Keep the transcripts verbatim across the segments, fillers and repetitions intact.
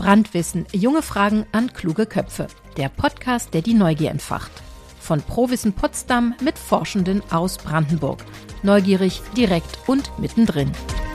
Brandwissen. Junge Fragen an kluge Köpfe. Der Podcast, der die Neugier entfacht. Von ProWissen Potsdam mit Forschenden aus Brandenburg. Neugierig, direkt und mittendrin.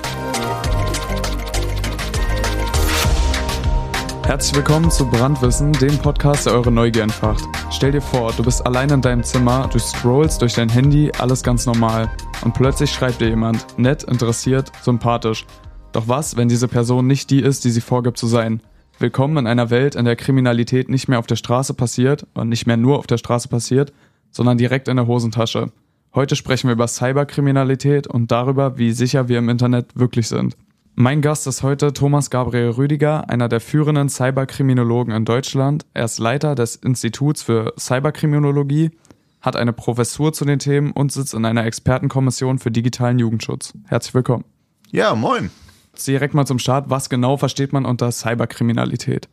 Herzlich willkommen zu Brandwissen, dem Podcast, der eure Neugier entfacht. Stell dir vor, du bist allein in deinem Zimmer, du scrollst durch dein Handy, alles ganz normal. Und plötzlich schreibt dir jemand, nett, interessiert, sympathisch. Doch was, wenn diese Person nicht die ist, die sie vorgibt zu sein? Willkommen in einer Welt, in der Kriminalität nicht mehr auf der Straße passiert und nicht mehr nur auf der Straße passiert, sondern direkt in der Hosentasche. Heute sprechen wir über Cyberkriminalität und darüber, wie sicher wir im Internet wirklich sind. Mein Gast ist heute Thomas Gabriel Rüdiger, einer der führenden Cyberkriminologen in Deutschland. Er ist Leiter des Instituts für Cyberkriminologie, hat eine Professur zu den Themen und sitzt in einer Expertenkommission für digitalen Jugendschutz. Herzlich willkommen. Ja, moin. Direkt mal zum Start, was genau versteht man unter Cyberkriminalität?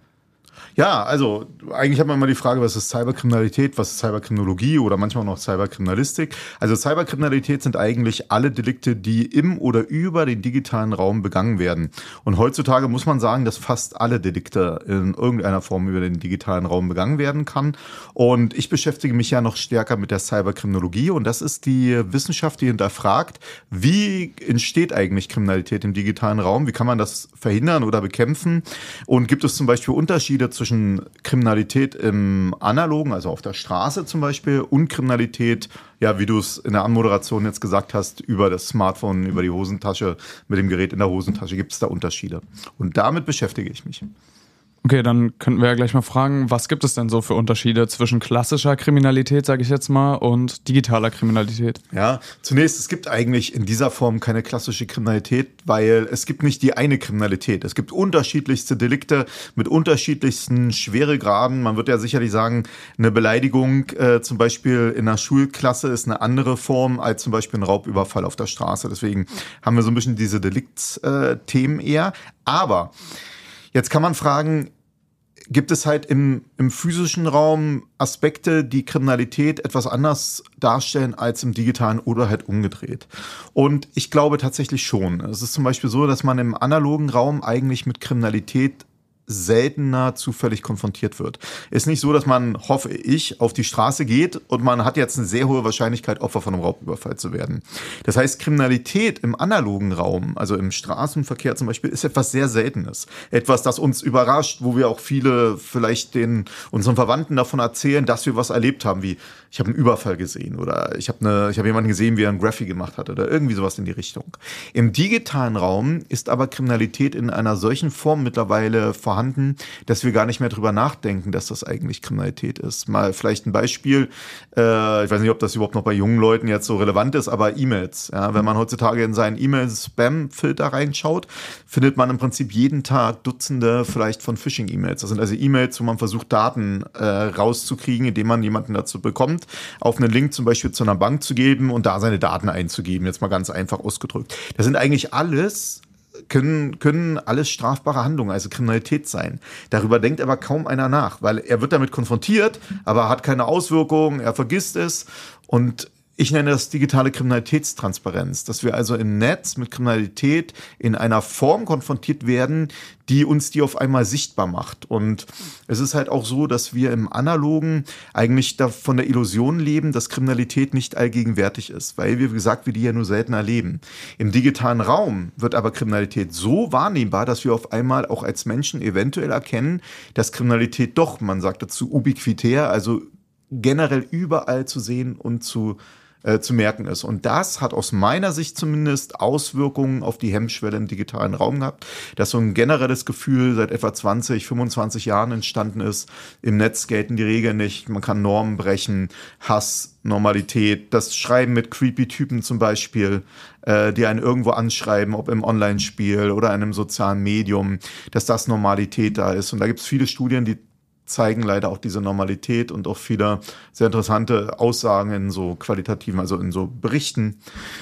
Ja, also eigentlich hat man immer die Frage, was ist Cyberkriminalität, was ist Cyberkriminologie oder manchmal auch noch Cyberkriminalistik. Also Cyberkriminalität sind eigentlich alle Delikte, die im oder über den digitalen Raum begangen werden. Und heutzutage muss man sagen, dass fast alle Delikte in irgendeiner Form über den digitalen Raum begangen werden kann. Und ich beschäftige mich ja noch stärker mit der Cyberkriminologie und das ist die Wissenschaft, die hinterfragt, wie entsteht eigentlich Kriminalität im digitalen Raum, wie kann man das verhindern oder bekämpfen und gibt es zum Beispiel Unterschiede zwischen Kriminalität im Analogen, also auf der Straße zum Beispiel, und Kriminalität, ja, wie du es in der Anmoderation jetzt gesagt hast, über das Smartphone, über die Hosentasche, mit dem Gerät in der Hosentasche, gibt es da Unterschiede. Und damit beschäftige ich mich. Okay, dann könnten wir ja gleich mal fragen, was gibt es denn so für Unterschiede zwischen klassischer Kriminalität, sage ich jetzt mal, und digitaler Kriminalität? Ja, zunächst, es gibt eigentlich in dieser Form keine klassische Kriminalität, weil es gibt nicht die eine Kriminalität. Es gibt unterschiedlichste Delikte mit unterschiedlichsten Schweregraden. Man wird ja sicherlich sagen, eine Beleidigung äh, zum Beispiel in einer Schulklasse ist eine andere Form als zum Beispiel ein Raubüberfall auf der Straße. Deswegen haben wir so ein bisschen diese Deliktsthemen eher. Aber jetzt kann man fragen, gibt es halt im, im physischen Raum Aspekte, die Kriminalität etwas anders darstellen als im digitalen oder halt umgedreht? Und ich glaube tatsächlich schon. Es ist zum Beispiel so, dass man im analogen Raum eigentlich mit Kriminalität seltener zufällig konfrontiert wird. Ist nicht so, dass man, hoffe ich, auf die Straße geht und man hat jetzt eine sehr hohe Wahrscheinlichkeit, Opfer von einem Raubüberfall zu werden. Das heißt, Kriminalität im analogen Raum, also im Straßenverkehr zum Beispiel, ist etwas sehr Seltenes. Etwas, das uns überrascht, wo wir auch viele vielleicht den unseren Verwandten davon erzählen, dass wir was erlebt haben, wie ich habe einen Überfall gesehen oder ich habe eine, ich habe jemanden gesehen, wie er ein Graffiti gemacht hat oder irgendwie sowas in die Richtung. Im digitalen Raum ist aber Kriminalität in einer solchen Form mittlerweile vorhanden, dass wir gar nicht mehr drüber nachdenken, dass das eigentlich Kriminalität ist. Mal vielleicht ein Beispiel, äh, ich weiß nicht, ob das überhaupt noch bei jungen Leuten jetzt so relevant ist, aber E-Mails. Ja, wenn man heutzutage in seinen E-Mail-Spam-Filter reinschaut, findet man im Prinzip jeden Tag Dutzende vielleicht von Phishing-E-Mails. Das sind also E-Mails, wo man versucht, Daten äh, rauszukriegen, indem man jemanden dazu bekommt, auf einen Link zum Beispiel zu einer Bank zu geben und da seine Daten einzugeben, jetzt mal ganz einfach ausgedrückt. Das sind eigentlich alles Können, können alles strafbare Handlungen, also Kriminalität sein. Darüber denkt aber kaum einer nach, weil er wird damit konfrontiert, aber hat keine Auswirkungen, er vergisst es. Und ich nenne das digitale Kriminalitätstransparenz, dass wir also im Netz mit Kriminalität in einer Form konfrontiert werden, die uns die auf einmal sichtbar macht. Und es ist halt auch so, dass wir im Analogen eigentlich da von der Illusion leben, dass Kriminalität nicht allgegenwärtig ist, weil wir, wie gesagt, wir die ja nur selten erleben. Im digitalen Raum wird aber Kriminalität so wahrnehmbar, dass wir auf einmal auch als Menschen eventuell erkennen, dass Kriminalität doch, man sagt dazu ubiquitär, also generell überall zu sehen und zu Äh, zu merken ist. Und das hat aus meiner Sicht zumindest Auswirkungen auf die Hemmschwelle im digitalen Raum gehabt, dass so ein generelles Gefühl seit etwa zwanzig, fünfundzwanzig Jahren entstanden ist. Im Netz gelten die Regeln nicht, man kann Normen brechen, Hass, Normalität, das Schreiben mit creepy Typen zum Beispiel, äh, die einen irgendwo anschreiben, ob im Online-Spiel oder in einem sozialen Medium, dass das Normalität da ist. Und da gibt es viele Studien, die zeigen leider auch diese Normalität und auch viele sehr interessante Aussagen in so qualitativen, also in so Berichten.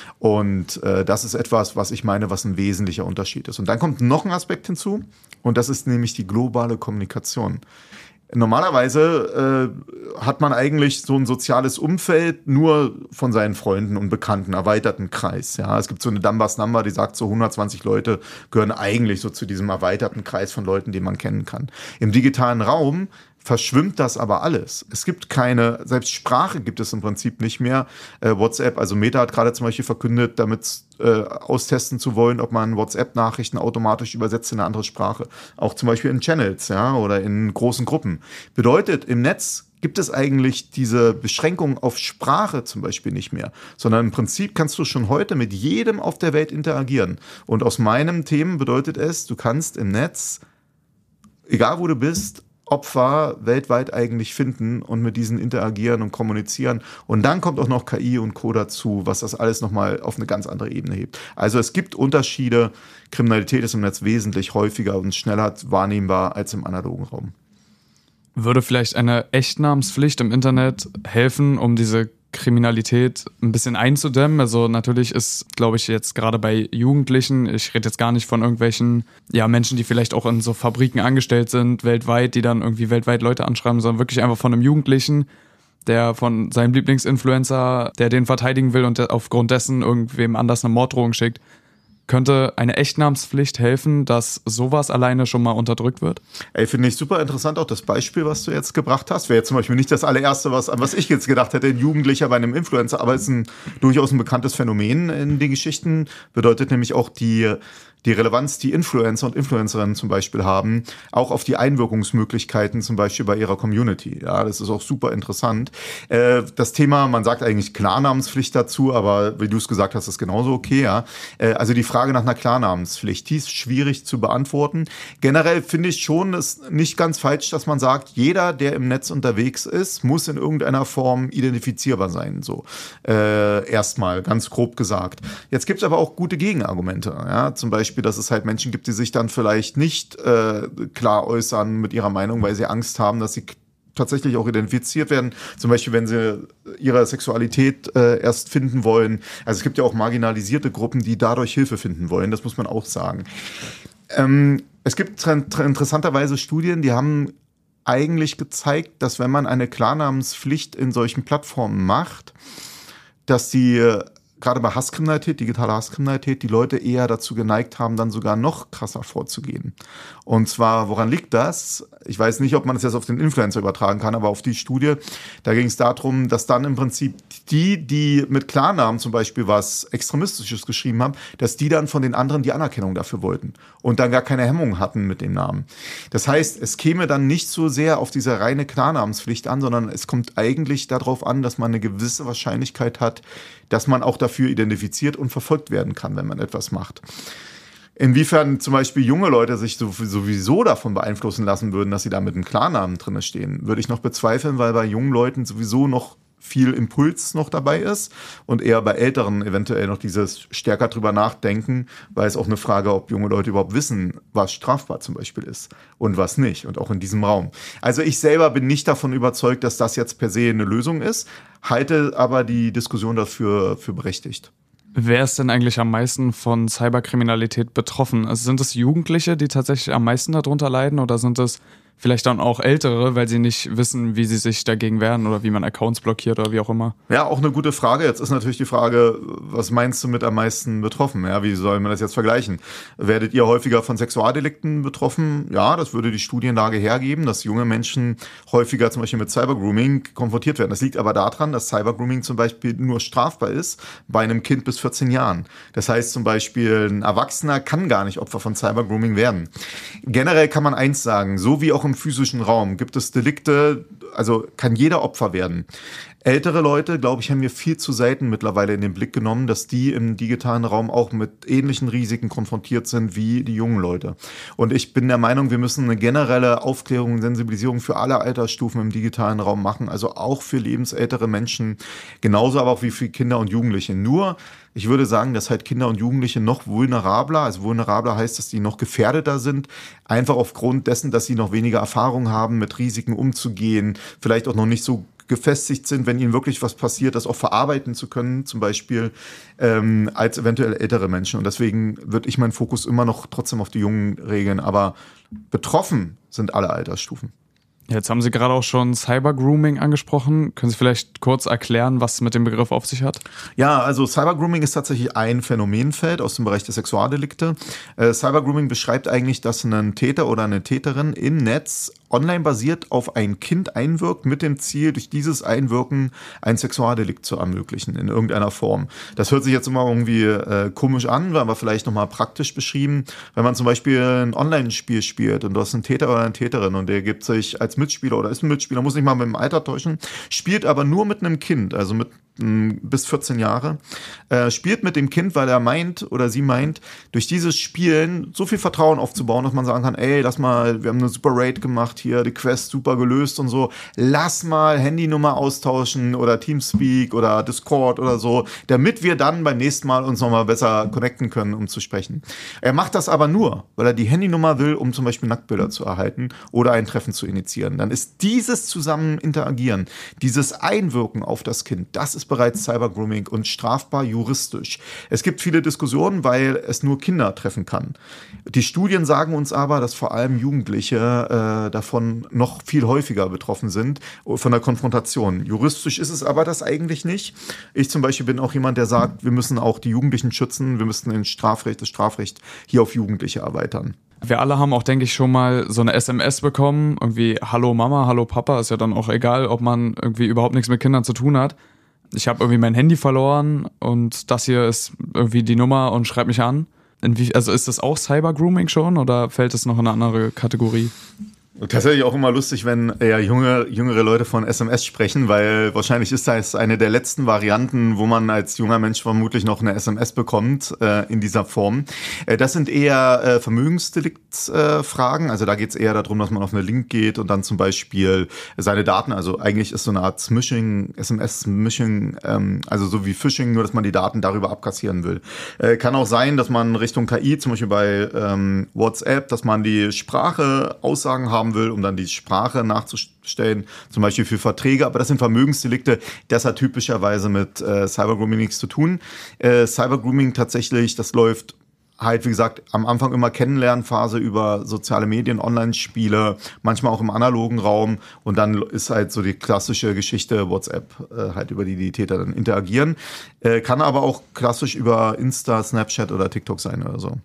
Und äh, das ist etwas, was ich meine, was ein wesentlicher Unterschied ist. Und dann kommt noch ein Aspekt hinzu und das ist nämlich die globale Kommunikation. Normalerweise äh, hat man eigentlich so ein soziales Umfeld nur von seinen Freunden und Bekannten, erweiterten Kreis. Ja, es gibt so eine Dunbar's Number, die sagt, so hundertzwanzig Leute gehören eigentlich so zu diesem erweiterten Kreis von Leuten, die man kennen kann. Im digitalen Raum verschwimmt das aber alles. Es gibt keine, selbst Sprache gibt es im Prinzip nicht mehr. Äh, WhatsApp, also Meta hat gerade zum Beispiel verkündet, damit äh, austesten zu wollen, ob man WhatsApp-Nachrichten automatisch übersetzt in eine andere Sprache. Auch zum Beispiel in Channels, ja, oder in großen Gruppen. Bedeutet, im Netz gibt es eigentlich diese Beschränkung auf Sprache zum Beispiel nicht mehr, sondern im Prinzip kannst du schon heute mit jedem auf der Welt interagieren. Und aus meinen Themen bedeutet es, du kannst im Netz, egal wo du bist, Opfer weltweit eigentlich finden und mit diesen interagieren und kommunizieren. Und dann kommt auch noch K I und Co. dazu, was das alles nochmal auf eine ganz andere Ebene hebt. Also es gibt Unterschiede. Kriminalität ist im Netz wesentlich häufiger und schneller wahrnehmbar als im analogen Raum. Würde vielleicht eine Echtnamenspflicht im Internet helfen, um diese Kriminalität ein bisschen einzudämmen? Also natürlich ist, glaube ich, jetzt gerade bei Jugendlichen, ich rede jetzt gar nicht von irgendwelchen ja, Menschen, die vielleicht auch in so Fabriken angestellt sind, weltweit, die dann irgendwie weltweit Leute anschreiben, sondern wirklich einfach von einem Jugendlichen, der von seinem Lieblingsinfluencer, der den verteidigen will und der aufgrund dessen irgendwem anders eine Morddrohung schickt. Könnte eine Echtnamenspflicht helfen, dass sowas alleine schon mal unterdrückt wird? Ey, finde ich super interessant, auch das Beispiel, was du jetzt gebracht hast. Wäre jetzt zum Beispiel nicht das allererste, was, an was ich jetzt gedacht hätte, ein Jugendlicher bei einem Influencer, aber es ist ein durchaus ein bekanntes Phänomen in den Geschichten. Bedeutet nämlich auch die die Relevanz, die Influencer und Influencerinnen zum Beispiel haben, auch auf die Einwirkungsmöglichkeiten zum Beispiel bei ihrer Community. Ja, das ist auch super interessant. Äh, das Thema, man sagt eigentlich Klarnamenspflicht dazu, aber wie du es gesagt hast, ist genauso okay. Ja, äh, also die Frage nach einer Klarnamenspflicht, die ist schwierig zu beantworten. Generell finde ich schon, ist nicht ganz falsch, dass man sagt, jeder, der im Netz unterwegs ist, muss in irgendeiner Form identifizierbar sein. So äh, erstmal ganz grob gesagt. Jetzt gibt es aber auch gute Gegenargumente. Ja, zum Beispiel dass es halt Menschen gibt, die sich dann vielleicht nicht äh, klar äußern mit ihrer Meinung, weil sie Angst haben, dass sie tatsächlich auch identifiziert werden. Zum Beispiel, wenn sie ihre Sexualität äh, erst finden wollen. Also es gibt ja auch marginalisierte Gruppen, die dadurch Hilfe finden wollen. Das muss man auch sagen. Ähm, es gibt interessanterweise Studien, die haben eigentlich gezeigt, dass wenn man eine Klarnamenspflicht in solchen Plattformen macht, dass die gerade bei Hasskriminalität, digitaler Hasskriminalität, die Leute eher dazu geneigt haben, dann sogar noch krasser vorzugehen. Und zwar, woran liegt das? Ich weiß nicht, ob man das jetzt auf den Influencer übertragen kann, aber auf die Studie, da ging es darum, dass dann im Prinzip die, die mit Klarnamen zum Beispiel was Extremistisches geschrieben haben, dass die dann von den anderen die Anerkennung dafür wollten und dann gar keine Hemmung hatten mit dem Namen. Das heißt, es käme dann nicht so sehr auf diese reine Klarnamenspflicht an, sondern es kommt eigentlich darauf an, dass man eine gewisse Wahrscheinlichkeit hat, dass man auch dafür identifiziert und verfolgt werden kann, wenn man etwas macht. Inwiefern zum Beispiel junge Leute sich sowieso davon beeinflussen lassen würden, dass sie da mit einem Klarnamen drin stehen, würde ich noch bezweifeln, weil bei jungen Leuten sowieso noch viel Impuls noch dabei ist und eher bei Älteren eventuell noch dieses stärker drüber nachdenken, weil es auch eine Frage, ob junge Leute überhaupt wissen, was strafbar zum Beispiel ist und was nicht und auch in diesem Raum. Also ich selber bin nicht davon überzeugt, dass das jetzt per se eine Lösung ist, halte aber die Diskussion dafür für berechtigt. Wer ist denn eigentlich am meisten von Cyberkriminalität betroffen? Also sind es Jugendliche, die tatsächlich am meisten darunter leiden oder sind es vielleicht dann auch Ältere, weil sie nicht wissen, wie sie sich dagegen wehren oder wie man Accounts blockiert oder wie auch immer? Ja, auch eine gute Frage. Jetzt ist natürlich die Frage, was meinst du mit am meisten betroffen? Ja, wie soll man das jetzt vergleichen? Werdet ihr häufiger von Sexualdelikten betroffen? Ja, das würde die Studienlage hergeben, dass junge Menschen häufiger zum Beispiel mit Cybergrooming konfrontiert werden. Das liegt aber daran, dass Cybergrooming zum Beispiel nur strafbar ist bei einem Kind bis vierzehn Jahren. Das heißt zum Beispiel, ein Erwachsener kann gar nicht Opfer von Cybergrooming werden. Generell kann man eins sagen, so wie auch im physischen Raum gibt es Delikte, also kann jeder Opfer werden. Ältere Leute, glaube ich, haben wir viel zu selten mittlerweile in den Blick genommen, dass die im digitalen Raum auch mit ähnlichen Risiken konfrontiert sind wie die jungen Leute. Und ich bin der Meinung, wir müssen eine generelle Aufklärung und Sensibilisierung für alle Altersstufen im digitalen Raum machen, also auch für lebensältere Menschen, genauso aber auch wie für Kinder und Jugendliche. Nur, ich würde sagen, dass halt Kinder und Jugendliche noch vulnerabler, also vulnerabler heißt, dass die noch gefährdeter sind, einfach aufgrund dessen, dass sie noch weniger Erfahrung haben, mit Risiken umzugehen, vielleicht auch noch nicht so gefestigt sind, wenn ihnen wirklich was passiert, das auch verarbeiten zu können, zum Beispiel ähm, als eventuell ältere Menschen. Und deswegen würde ich meinen Fokus immer noch trotzdem auf die Jungen regeln. Aber betroffen sind alle Altersstufen. Jetzt haben Sie gerade auch schon Cyber-Grooming angesprochen. Können Sie vielleicht kurz erklären, was mit dem Begriff auf sich hat? Ja, also Cyber-Grooming ist tatsächlich ein Phänomenfeld aus dem Bereich der Sexualdelikte. Äh, Cyber-Grooming beschreibt eigentlich, dass ein Täter oder eine Täterin im Netz online basiert auf ein Kind einwirkt, mit dem Ziel, durch dieses Einwirken ein Sexualdelikt zu ermöglichen, in irgendeiner Form. Das hört sich jetzt immer irgendwie äh, komisch an, aber vielleicht nochmal praktisch beschrieben. Wenn man zum Beispiel ein Online-Spiel spielt und du hast einen Täter oder eine Täterin und der gibt sich als Mitspieler oder ist ein Mitspieler, muss nicht mal mit dem Alter täuschen, spielt aber nur mit einem Kind, also mit bis vierzehn Jahre, äh, spielt mit dem Kind, weil er meint oder sie meint, durch dieses Spielen so viel Vertrauen aufzubauen, dass man sagen kann, ey, lass mal, wir haben eine super Raid gemacht hier, die Quest super gelöst und so, lass mal Handynummer austauschen oder Teamspeak oder Discord oder so, damit wir dann beim nächsten Mal uns nochmal besser connecten können, um zu sprechen. Er macht das aber nur, weil er die Handynummer will, um zum Beispiel Nacktbilder zu erhalten oder ein Treffen zu initiieren. Dann ist dieses zusammen interagieren, dieses Einwirken auf das Kind, das ist bereits Cybergrooming und strafbar juristisch. Es gibt viele Diskussionen, weil es nur Kinder treffen kann. Die Studien sagen uns aber, dass vor allem Jugendliche äh, davon noch viel häufiger betroffen sind, von der Konfrontation. Juristisch ist es aber das eigentlich nicht. Ich zum Beispiel bin auch jemand, der sagt, wir müssen auch die Jugendlichen schützen, wir müssen das Strafrecht, das Strafrecht hier auf Jugendliche erweitern. Wir alle haben auch, denke ich, schon mal so eine S M S bekommen, irgendwie Hallo Mama, Hallo Papa, ist ja dann auch egal, ob man irgendwie überhaupt nichts mit Kindern zu tun hat. Ich habe irgendwie mein Handy verloren und das hier ist irgendwie die Nummer und schreibt mich an. Inwie- also ist das auch Cyber-Grooming schon oder fällt es noch in eine andere Kategorie? Tatsächlich auch immer lustig, wenn eher junge, jüngere Leute von S M S sprechen, weil wahrscheinlich ist das eine der letzten Varianten, wo man als junger Mensch vermutlich noch eine S M S bekommt äh, in dieser Form. Äh, das sind eher äh, Vermögensdeliktsfragen, äh, also da geht es eher darum, dass man auf einen Link geht und dann zum Beispiel seine Daten, also eigentlich ist so eine Art Smishing, S M S-Smishing, ähm, also so wie Phishing, nur dass man die Daten darüber abkassieren will. Äh, kann auch sein, dass man Richtung K I, zum Beispiel bei ähm, WhatsApp, dass man die Sprache Aussagen haben will, um dann die Sprache nachzustellen, zum Beispiel für Verträge, aber das sind Vermögensdelikte, das hat typischerweise mit äh, Cybergrooming nichts zu tun. Äh, Cybergrooming tatsächlich, das läuft halt, wie gesagt, am Anfang immer Kennenlernphase über soziale Medien, Online-Spiele, manchmal auch im analogen Raum und dann ist halt so die klassische Geschichte WhatsApp, äh, halt über die die Täter dann interagieren. Äh, kann aber auch klassisch über Insta, Snapchat oder TikTok sein oder so.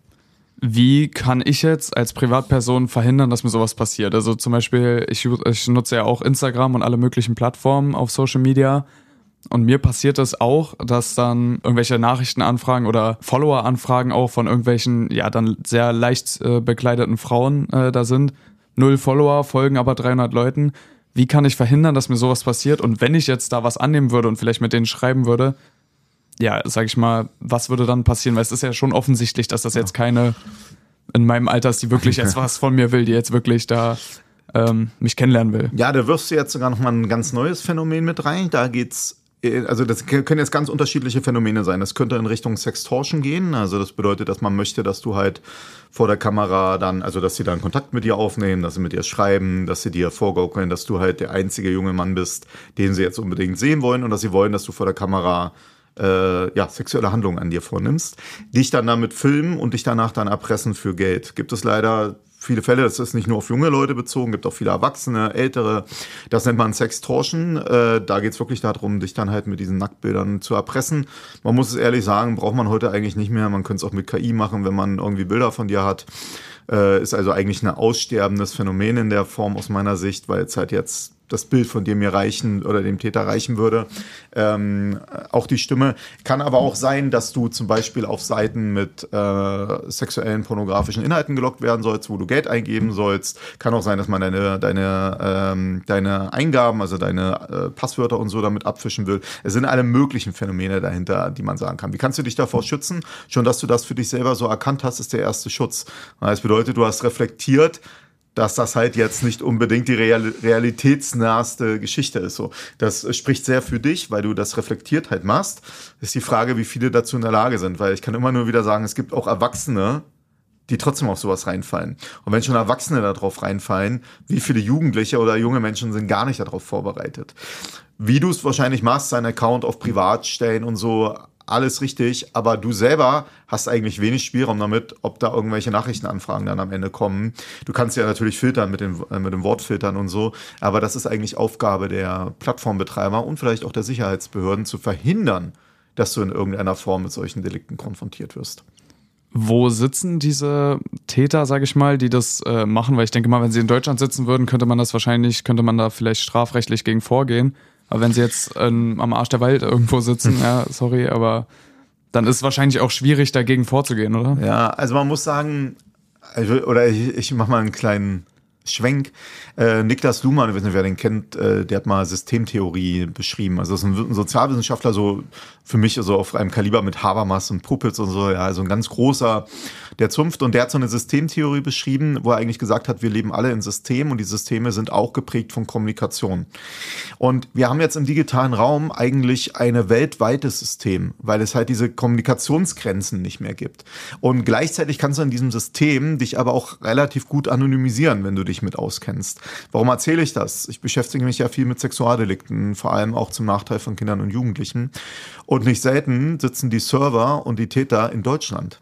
Wie kann ich jetzt als Privatperson verhindern, dass mir sowas passiert? Also zum Beispiel, ich, ich nutze ja auch Instagram und alle möglichen Plattformen auf Social Media und mir passiert es auch, dass dann irgendwelche Nachrichtenanfragen oder Follower-Anfragen auch von irgendwelchen, ja dann sehr leicht äh, bekleideten Frauen äh, da sind. Null Follower, folgen aber dreihundert Leuten. Wie kann ich verhindern, dass mir sowas passiert? Und wenn ich jetzt da was annehmen würde und vielleicht mit denen schreiben würde, ja, sag ich mal, was würde dann passieren? Weil es ist ja schon offensichtlich, dass das jetzt keine in meinem Alter ist, die wirklich jetzt was von mir will, die jetzt wirklich da ähm, mich kennenlernen will. Ja, da wirfst du jetzt sogar nochmal ein ganz neues Phänomen mit rein. Da geht's, also das können jetzt ganz unterschiedliche Phänomene sein. Das könnte in Richtung Sextortion gehen. Also das bedeutet, dass man möchte, dass du halt vor der Kamera dann, also dass sie dann Kontakt mit dir aufnehmen, dass sie mit dir schreiben, dass sie dir vorgaukeln, dass du halt der einzige junge Mann bist, den sie jetzt unbedingt sehen wollen und dass sie wollen, dass du vor der Kamera Äh, ja, sexuelle Handlungen an dir vornimmst, dich dann damit filmen und dich danach dann erpressen für Geld. Gibt es leider viele Fälle, das ist nicht nur auf junge Leute bezogen, gibt auch viele Erwachsene, Ältere, das nennt man Sextortion, äh, da geht's wirklich darum, dich dann halt mit diesen Nacktbildern zu erpressen. Man muss es ehrlich sagen, braucht man heute eigentlich nicht mehr, man könnte es auch mit K I machen, wenn man irgendwie Bilder von dir hat. Äh, ist also eigentlich ein aussterbendes Phänomen in der Form aus meiner Sicht, weil es halt jetzt das Bild von dir mir reichen oder dem Täter reichen würde. Ähm, auch die Stimme. Kann aber auch sein, dass du zum Beispiel auf Seiten mit äh, sexuellen, pornografischen Inhalten gelockt werden sollst, wo du Geld eingeben sollst. Kann auch sein, dass man deine, deine, ähm, deine Eingaben, also deine äh, Passwörter und so damit abfischen will. Es sind alle möglichen Phänomene dahinter, die man sagen kann. Wie kannst du dich davor schützen? Schon, dass du das für dich selber so erkannt hast, ist der erste Schutz. Das bedeutet, du hast reflektiert, dass das halt jetzt nicht unbedingt die real- realitätsnahste Geschichte ist. So, das spricht sehr für dich, weil du das reflektiert halt machst. Das ist die Frage, wie viele dazu in der Lage sind, weil ich kann immer nur wieder sagen, es gibt auch Erwachsene, die trotzdem auf sowas reinfallen. Und wenn schon Erwachsene darauf reinfallen, wie viele Jugendliche oder junge Menschen sind gar nicht darauf vorbereitet. Wie du es wahrscheinlich machst, seinen Account auf privat stellen und so, alles richtig, aber du selber hast eigentlich wenig Spielraum damit, ob da irgendwelche Nachrichtenanfragen dann am Ende kommen. Du kannst ja natürlich filtern mit den, mit den Wortfiltern und so, aber das ist eigentlich Aufgabe der Plattformbetreiber und vielleicht auch der Sicherheitsbehörden zu verhindern, dass du in irgendeiner Form mit solchen Delikten konfrontiert wirst. Wo sitzen diese Täter, sage ich mal, die das äh, machen? Weil ich denke mal, wenn sie in Deutschland sitzen würden, könnte man das wahrscheinlich, könnte man da vielleicht strafrechtlich gegen vorgehen. Aber wenn sie jetzt ähm, am Arsch der Wald irgendwo sitzen, ja, sorry, aber dann ist es wahrscheinlich auch schwierig, dagegen vorzugehen, oder? Ja, also man muss sagen, oder ich, ich mache mal einen kleinen Schwenk. Äh, Niklas Luhmann, ich weiß nicht, wer den kennt, äh, der hat mal Systemtheorie beschrieben. Also das ist ein, ein Sozialwissenschaftler, so für mich so auf einem Kaliber mit Habermas und Puppels und so, ja, also ein ganz großer, der Zunft. Und der hat so eine Systemtheorie beschrieben, wo er eigentlich gesagt hat, wir leben alle in Systemen und die Systeme sind auch geprägt von Kommunikation. Und wir haben jetzt im digitalen Raum eigentlich ein weltweites System, weil es halt diese Kommunikationsgrenzen nicht mehr gibt. Und gleichzeitig kannst du in diesem System dich aber auch relativ gut anonymisieren, wenn du dich mit auskennst. Warum erzähle ich das? Ich beschäftige mich ja viel mit Sexualdelikten, vor allem auch zum Nachteil von Kindern und Jugendlichen. Und nicht selten sitzen die Server und die Täter in Deutschland.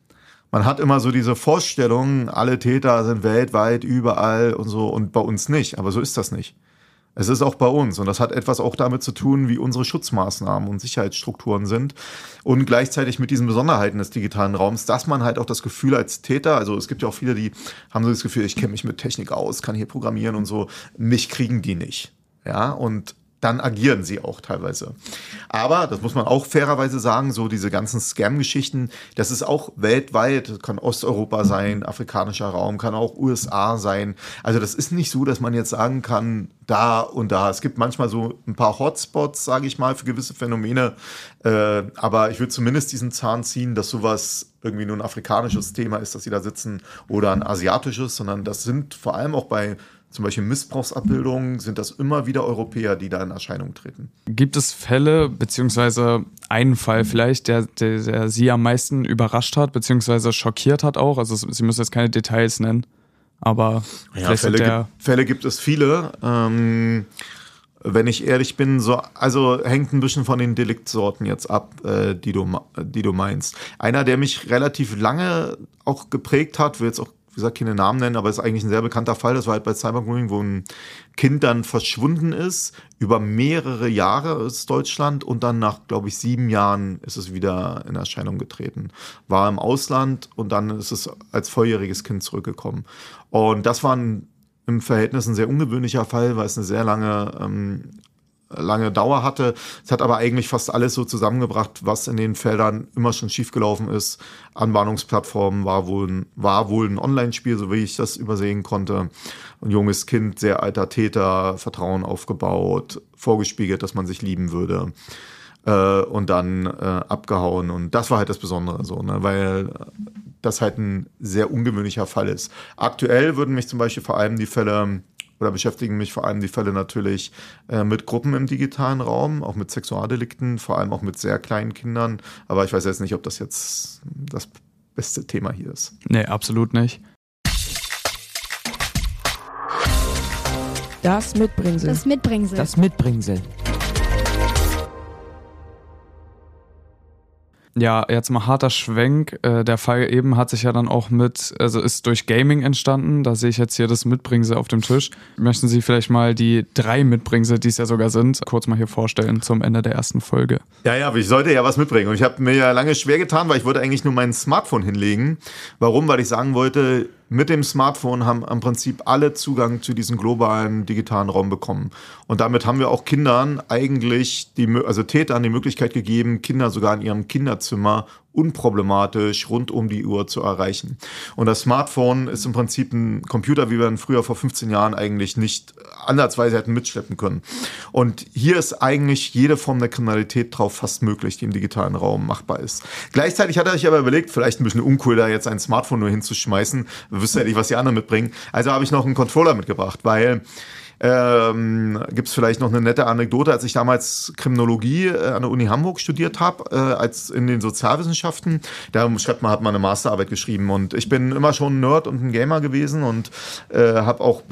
Man hat immer so diese Vorstellung, alle Täter sind weltweit, überall und so und bei uns nicht. Aber so ist das nicht. Es ist auch bei uns und das hat etwas auch damit zu tun, wie unsere Schutzmaßnahmen und Sicherheitsstrukturen sind und gleichzeitig mit diesen Besonderheiten des digitalen Raums, dass man halt auch das Gefühl als Täter, also es gibt ja auch viele, die haben so das Gefühl, ich kenne mich mit Technik aus, kann hier programmieren und so, mich kriegen die nicht. Ja, und dann agieren sie auch teilweise. Aber, das muss man auch fairerweise sagen, so diese ganzen Scam-Geschichten, das ist auch weltweit, das kann Osteuropa sein, afrikanischer Raum, kann auch U S A sein. Also das ist nicht so, dass man jetzt sagen kann, da und da. Es gibt manchmal so ein paar Hotspots, sage ich mal, für gewisse Phänomene. Äh, aber ich würde zumindest diesen Zahn ziehen, dass sowas irgendwie nur ein afrikanisches Thema ist, dass sie da sitzen oder ein asiatisches, sondern das sind vor allem auch bei zum Beispiel Missbrauchsabbildungen, sind das immer wieder Europäer, die da in Erscheinung treten. Gibt es Fälle, beziehungsweise einen Fall vielleicht, der, der, der Sie am meisten überrascht hat, beziehungsweise schockiert hat auch? Also Sie müssen jetzt keine Details nennen, aber ja, vielleicht Fälle, der gibt, Fälle gibt es viele. Ähm, wenn ich ehrlich bin, so, also hängt ein bisschen von den Deliktsorten jetzt ab, äh, die du, die du meinst. Einer, der mich relativ lange auch geprägt hat, will jetzt auch wie gesagt, keine Namen nennen, aber es ist eigentlich ein sehr bekannter Fall. Das war halt bei Cybergrooming, wo ein Kind dann verschwunden ist. Über mehrere Jahre ist Deutschland und dann nach, glaube ich, sieben Jahren ist es wieder in Erscheinung getreten. War im Ausland und dann ist es als volljähriges Kind zurückgekommen. Und das war ein, im Verhältnis ein sehr ungewöhnlicher Fall, weil es eine sehr lange ähm, lange Dauer hatte. Es hat aber eigentlich fast alles so zusammengebracht, was in den Feldern immer schon schiefgelaufen ist. Anbahnungsplattformen war wohl, war wohl ein Online-Spiel, so wie ich das übersehen konnte. Ein junges Kind, sehr alter Täter, Vertrauen aufgebaut, vorgespiegelt, dass man sich lieben würde. Äh, und dann äh, abgehauen. Und das war halt das Besondere so, ne? Weil das halt ein sehr ungewöhnlicher Fall ist. Aktuell würden mich zum Beispiel vor allem die Fälle oder beschäftigen mich vor allem die Fälle natürlich äh, mit Gruppen im digitalen Raum, auch mit Sexualdelikten, vor allem auch mit sehr kleinen Kindern. Aber ich weiß jetzt nicht, ob das jetzt das beste Thema hier ist. Nee, absolut nicht. Das Mitbringsel. Das Mitbringsel. Das Mitbringsel. Ja, jetzt mal harter Schwenk. Äh, der Fall eben hat sich ja dann auch mit, also ist durch Gaming entstanden. Da sehe ich jetzt hier das Mitbringsel auf dem Tisch. Möchten Sie vielleicht mal die drei Mitbringsel, die es ja sogar sind, kurz mal hier vorstellen zum Ende der ersten Folge? Ja, ja, ich sollte ja was mitbringen. Und ich habe mir ja lange schwer getan, weil ich wollte eigentlich nur mein Smartphone hinlegen. Warum? Weil ich sagen wollte, mit dem Smartphone haben im Prinzip alle Zugang zu diesem globalen digitalen Raum bekommen. Und damit haben wir auch Kindern eigentlich, die, also Tätern die Möglichkeit gegeben, Kinder sogar in ihrem Kinderzimmer unproblematisch rund um die Uhr zu erreichen. Und das Smartphone ist im Prinzip ein Computer, wie wir ihn früher vor fünfzehn Jahren eigentlich nicht ansatzweise hätten mitschleppen können. Und hier ist eigentlich jede Form der Kriminalität drauf fast möglich, die im digitalen Raum machbar ist. Gleichzeitig hat er sich aber überlegt, vielleicht ein bisschen uncool, da jetzt ein Smartphone nur hinzuschmeißen. Wir wissen ja nicht, was die anderen mitbringen. Also habe ich noch einen Controller mitgebracht, weil Ähm, gibt es vielleicht noch eine nette Anekdote, als ich damals Kriminologie äh, an der Uni Hamburg studiert habe, äh, als in den Sozialwissenschaften, da schreibt man, hat man eine Masterarbeit geschrieben und ich bin immer schon ein Nerd und ein Gamer gewesen und äh, habe auch be-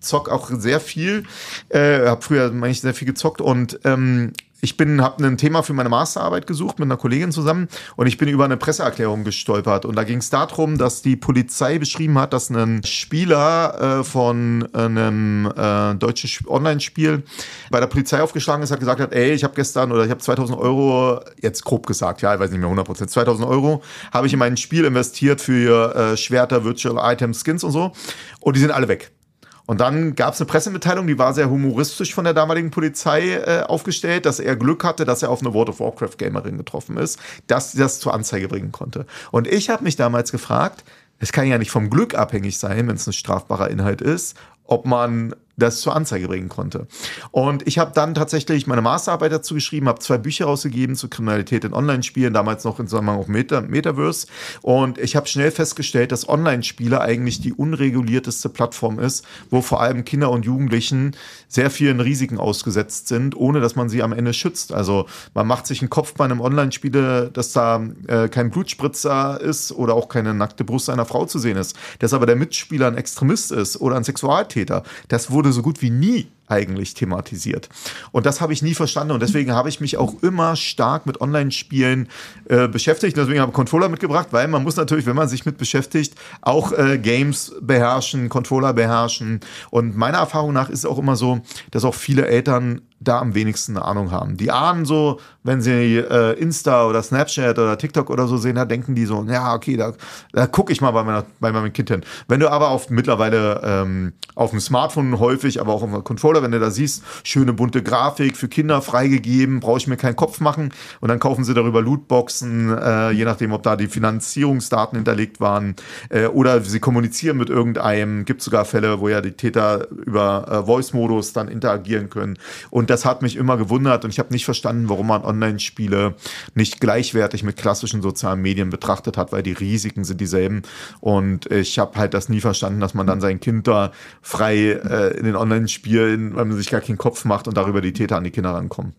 zock auch sehr viel, äh, habe früher eigentlich sehr viel gezockt und ähm, ich bin, habe ein Thema für meine Masterarbeit gesucht mit einer Kollegin zusammen und ich bin über eine Presseerklärung gestolpert und da ging es darum, dass die Polizei beschrieben hat, dass ein Spieler äh, von einem äh, deutschen Online-Spiel bei der Polizei aufgeschlagen ist, hat gesagt hat, ey, ich habe gestern oder ich habe zweitausend Euro, jetzt grob gesagt, ja, ich weiß nicht mehr hundert Prozent, zweitausend Euro habe ich in mein Spiel investiert für äh, Schwerter, Virtual Items, Skins und so und die sind alle weg. Und dann gab es eine Pressemitteilung, die war sehr humoristisch von der damaligen Polizei äh, aufgestellt, dass er Glück hatte, dass er auf eine World of Warcraft-Gamerin getroffen ist, dass sie das zur Anzeige bringen konnte. Und ich habe mich damals gefragt, es kann ja nicht vom Glück abhängig sein, wenn es ein strafbarer Inhalt ist, ob man das zur Anzeige bringen konnte. Und ich habe dann tatsächlich meine Masterarbeit dazu geschrieben, habe zwei Bücher rausgegeben zu Kriminalität in Online-Spielen, damals noch in Zusammenhang auf Meta- Metaverse. Und ich habe schnell festgestellt, dass Online-Spiele eigentlich die unregulierteste Plattform ist, wo vor allem Kinder und Jugendlichen sehr vielen Risiken ausgesetzt sind, ohne dass man sie am Ende schützt. Also man macht sich einen Kopf bei einem Online-Spiel, dass da äh, kein Blutspritzer ist oder auch keine nackte Brust einer Frau zu sehen ist. Dass aber der Mitspieler ein Extremist ist oder ein Sexualtäter. Das wurde so gut wie nie eigentlich thematisiert. Und das habe ich nie verstanden und deswegen habe ich mich auch immer stark mit Online-Spielen äh, beschäftigt. Deswegen habe ich Controller mitgebracht, weil man muss natürlich, wenn man sich mit beschäftigt, auch äh, Games beherrschen, Controller beherrschen. Und meiner Erfahrung nach ist es auch immer so, dass auch viele Eltern da am wenigsten eine Ahnung haben. Die ahnen so, wenn sie äh, Insta oder Snapchat oder TikTok oder so sehen, da denken die so, ja, okay, da, da gucke ich mal bei, meiner, bei meinem Kind hin. Wenn du aber auf mittlerweile ähm, auf dem Smartphone häufig, aber auch auf dem Controller, wenn du da siehst, schöne bunte Grafik für Kinder freigegeben, brauche ich mir keinen Kopf machen und dann kaufen sie darüber Lootboxen, äh, je nachdem, ob da die Finanzierungsdaten hinterlegt waren äh, oder sie kommunizieren mit irgendeinem, gibt sogar Fälle, wo ja die Täter über äh, Voice-Modus dann interagieren können und das hat mich immer gewundert und ich habe nicht verstanden, warum man Online-Spiele nicht gleichwertig mit klassischen sozialen Medien betrachtet hat, weil die Risiken sind dieselben und ich habe halt das nie verstanden, dass man dann sein Kind da frei äh, in den Online-Spielen, weil man sich gar keinen Kopf macht und darüber die Täter an die Kinder rankommen.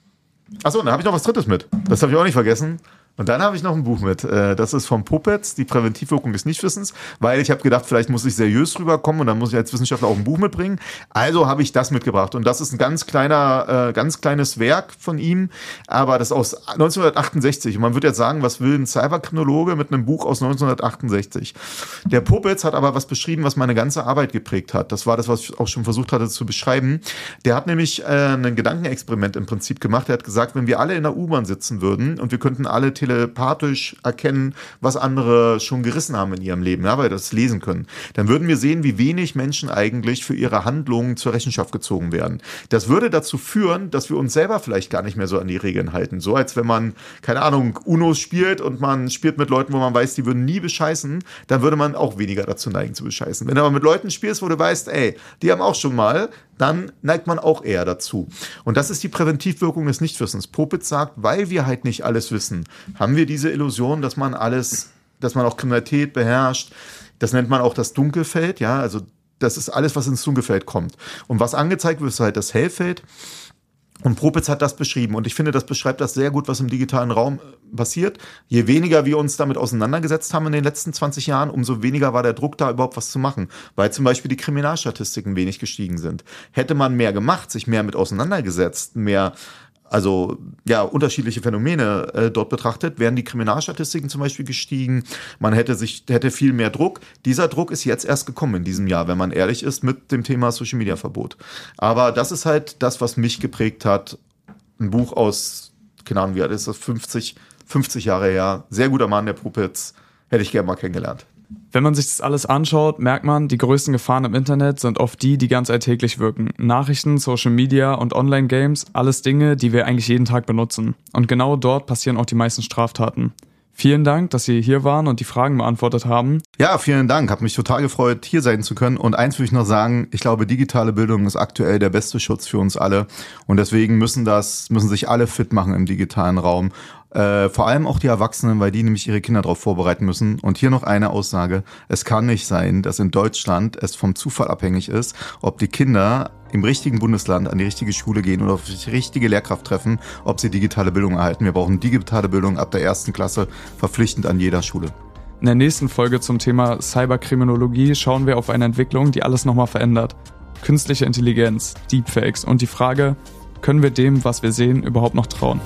Achso, dann habe ich noch was Drittes mit. Das habe ich auch nicht vergessen. Und dann habe ich noch ein Buch mit. Das ist vom Puppets, die Präventivwirkung des Nichtwissens, weil ich habe gedacht, vielleicht muss ich seriös rüberkommen und dann muss ich als Wissenschaftler auch ein Buch mitbringen. Also habe ich das mitgebracht. Und das ist ein ganz kleiner, äh, ganz kleines Werk von ihm, aber das aus neunzehnhundertachtundsechzig. Und man würde jetzt sagen, was will ein Cyberkriminologe mit einem Buch aus neunzehnhundertachtundsechzig? Der Puppets hat aber was beschrieben, was meine ganze Arbeit geprägt hat. Das war das, was ich auch schon versucht hatte zu beschreiben. Der hat nämlich äh, ein Gedankenexperiment im Prinzip gemacht. Er hat gesagt, wenn wir alle in der U-Bahn sitzen würden und wir könnten alle telepathisch erkennen, was andere schon gerissen haben in ihrem Leben, ja, weil wir das lesen können, dann würden wir sehen, wie wenig Menschen eigentlich für ihre Handlungen zur Rechenschaft gezogen werden. Das würde dazu führen, dass wir uns selber vielleicht gar nicht mehr so an die Regeln halten. So als wenn man, keine Ahnung, Uno spielt und man spielt mit Leuten, wo man weiß, die würden nie bescheißen, dann würde man auch weniger dazu neigen zu bescheißen. Wenn du aber mit Leuten spielst, wo du weißt, ey, die haben auch schon mal, dann neigt man auch eher dazu. Und das ist die Präventivwirkung des Nichtwissens. Puppets sagt, weil wir halt nicht alles wissen, haben wir diese Illusion, dass man alles, dass man auch Kriminalität beherrscht. Das nennt man auch das Dunkelfeld, ja, also das ist alles, was ins Dunkelfeld kommt. Und was angezeigt wird, ist halt das Hellfeld. Und Puppets hat das beschrieben. Und ich finde, das beschreibt das sehr gut, was im digitalen Raum passiert. Je weniger wir uns damit auseinandergesetzt haben in den letzten zwanzig Jahren, umso weniger war der Druck da, überhaupt was zu machen. Weil zum Beispiel die Kriminalstatistiken wenig gestiegen sind. Hätte man mehr gemacht, sich mehr mit auseinandergesetzt, mehr also ja, unterschiedliche Phänomene äh, dort betrachtet, wären die Kriminalstatistiken zum Beispiel gestiegen. Man hätte sich hätte viel mehr Druck. Dieser Druck ist jetzt erst gekommen in diesem Jahr, wenn man ehrlich ist, mit dem Thema Social-Media-Verbot. Aber das ist halt das, was mich geprägt hat. Ein Buch aus, keine Ahnung, wie alt ist das, fünfzig, fünfzig Jahre her. Sehr guter Mann, der Puppets. Hätte ich gerne mal kennengelernt. Wenn man sich das alles anschaut, merkt man, die größten Gefahren im Internet sind oft die, die ganz alltäglich wirken. Nachrichten, Social Media und Online-Games, alles Dinge, die wir eigentlich jeden Tag benutzen. Und genau dort passieren auch die meisten Straftaten. Vielen Dank, dass Sie hier waren und die Fragen beantwortet haben. Ja, vielen Dank. Hat mich total gefreut, hier sein zu können. Und eins will ich noch sagen, ich glaube, digitale Bildung ist aktuell der beste Schutz für uns alle. Und deswegen müssen das, müssen sich alle fit machen im digitalen Raum. Äh, vor allem auch die Erwachsenen, weil die nämlich ihre Kinder darauf vorbereiten müssen. Und hier noch eine Aussage. Es kann nicht sein, dass in Deutschland es vom Zufall abhängig ist, ob die Kinder im richtigen Bundesland an die richtige Schule gehen oder auf die richtige Lehrkraft treffen, ob sie digitale Bildung erhalten. Wir brauchen digitale Bildung ab der ersten Klasse verpflichtend an jeder Schule. In der nächsten Folge zum Thema Cyberkriminologie schauen wir auf eine Entwicklung, die alles nochmal verändert. künstliche Intelligenz, Deepfakes und die Frage, können wir dem, was wir sehen, überhaupt noch trauen?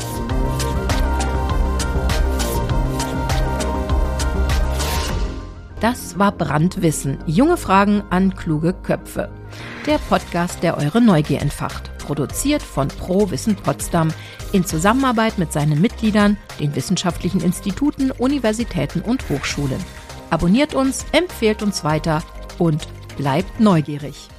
Das war Brandwissen. Junge Fragen an kluge Köpfe. Der Podcast, der eure Neugier entfacht. Produziert von Pro Wissen Potsdam in Zusammenarbeit mit seinen Mitgliedern, den wissenschaftlichen Instituten, Universitäten und Hochschulen. Abonniert uns, empfehlt uns weiter und bleibt neugierig.